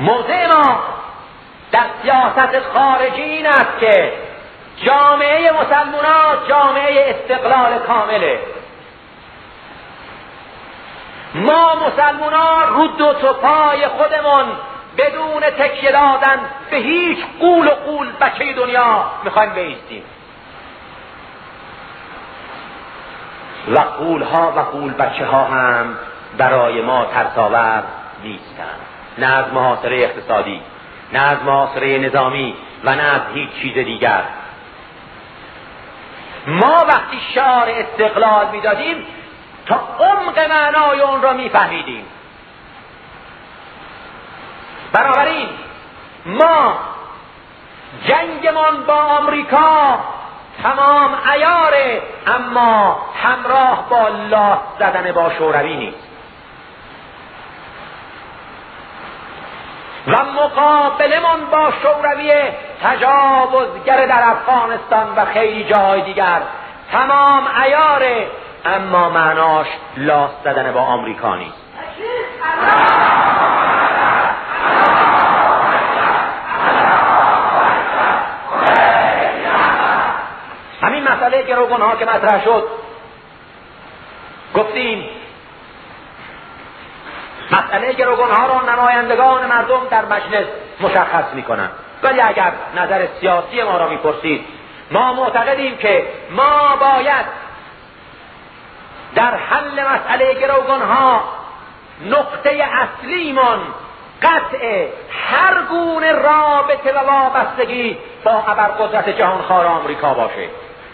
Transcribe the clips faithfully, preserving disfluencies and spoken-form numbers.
موضع ما در سیاست خارجی این است که جامعه مسلمانان جامعه استقلال کامله. ما مسلمانان رو دو تا پای خودمون بدون تکیه دادن به هیچ قول و قول بچه دنیا میخوایم بایستیم و قول ها و قول بچه ها هم برای ما ترساور نیستند، نه از محاصره اقتصادی، نه از محاصره نظامی و نه از هیچ چیز دیگر. ما وقتی شعار استقلال میدادیم تا عمق معنای اون را میفهمیدیم. بنابراین ما جنگمان با آمریکا تمام عیاره، اما همراه با لاس زدن با شوروی نیست و مقابلمان با شوروی تجاوزگر در افغانستان و خیلی جای دیگر تمام عیاره، اما معناش لاس زدن با آمریکا نیست. همین مسئله گروگان‌ها که مطرح شد، گفتیم مسئله گروگان‌ها را نمایندگان مردم در مجلس مشخص می‌کنند، ولی اگر نظر سیاسی ما را می‌پرسید، ما معتقدیم که ما باید در حل مسئله گروگان‌ها نقطه اصلیمان قطع هر گونه رابطه و وابستگی با ابرقدرت جهانخوار آمریکا باشه.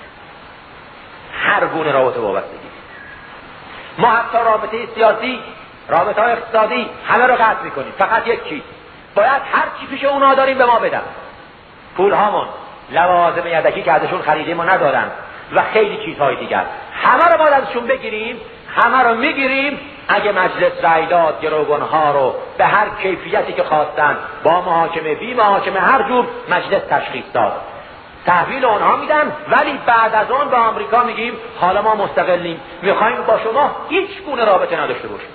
هر گونه رابطه و وابستگی، ما حتی رابطه سیاسی، رابطه اقتصادی، همه رو قطع میکنیم. فقط یک چیز، باید هر چی پیش اونا داریم به ما بدن. پول هامون، لوازم یدکی که ازشون خریدیم ما ندارن و خیلی چیزهای دیگر، همه رو باید ازشون بگیریم. همه رو میگیریم. اگه مجلس رأی داد گروگان‌ها رو به هر کیفیتی که خواستن، با محاکمه بی محاکمه، هر جور مجلس تشخیص داد، تحویل اونها میدن. ولی بعد از اون به آمریکا میگیم حالا ما مستقلیم، میخوایم با شما هیچ گونه رابطه نداشته باشیم.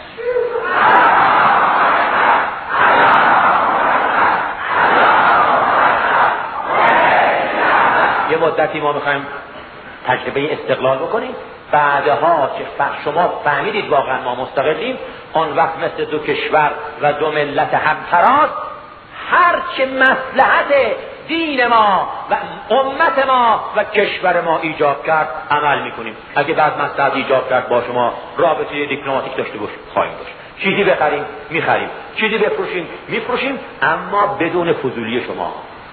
یه مدتی ما میخوایم تجربه استقلال بکنیم، بعدها که شما فهمیدید واقعا ما مستقلیم، اون وقت مثل دو کشور و دو ملت همتراز، هر چه مصلحت دین ما و امت ما و کشور ما ایجاب کرد عمل میکنیم. اگه بعد مصلحت ایجاب کرد با شما رابطه دیپلماتیک داشته باشیم، خواهیم داشت. چیزی بخریم میخریم، چیزی بفروشیم میفروشیم، اما بدون فضولی شما.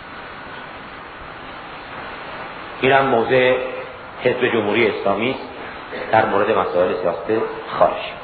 اینم موضع حزب جمهوری اسلامی در مورد مسائل سیاست خارجی.